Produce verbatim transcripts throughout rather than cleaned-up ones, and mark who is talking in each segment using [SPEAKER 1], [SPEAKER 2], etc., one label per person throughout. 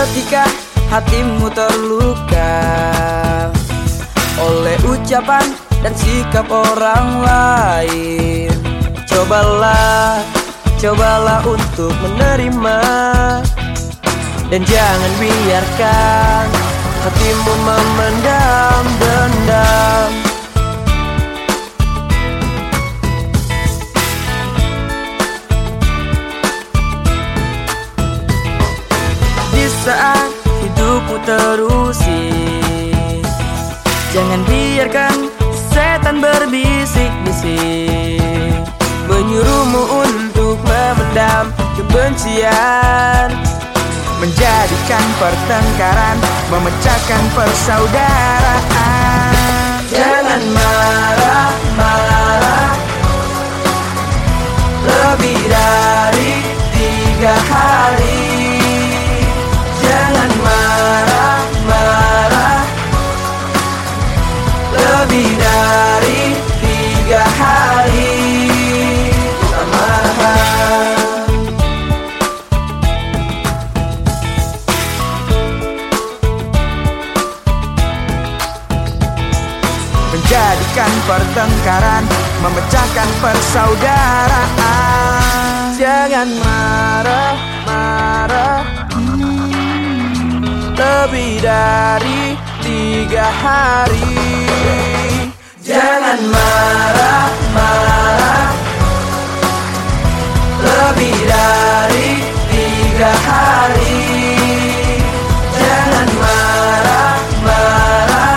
[SPEAKER 1] Ketika hatimu terluka oleh ucapan dan sikap orang lain, Cobalah, cobalah untuk menerima, dan jangan biarkan hatimu memendam dendam. Di saat hidupmu terusik, jangan biarkan setan berbisik-bisik, menyuruhmu untuk memendam kebencian, menjadikan pertengkaran, memecahkan persaudaraan. Jangan marah-marah lebih dari tiga hari. Jangan marah-marah lebih dari tiga hari. Menjadikan pertengkaran, memecahkan persaudaraan. Jangan marah-marah lebih dari tiga hari. Jangan marah-marah lebih dari tiga hari. Jangan marah-marah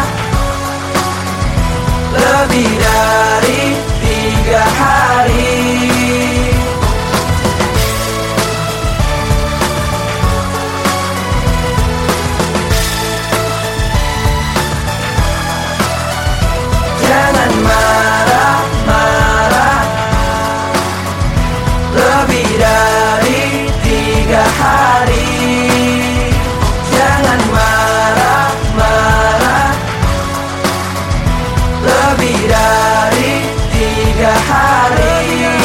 [SPEAKER 1] lebih dari tiga hari. Jangan marah-marah lebih dari tiga hari. Jangan marah-marah lebih dari tiga hari.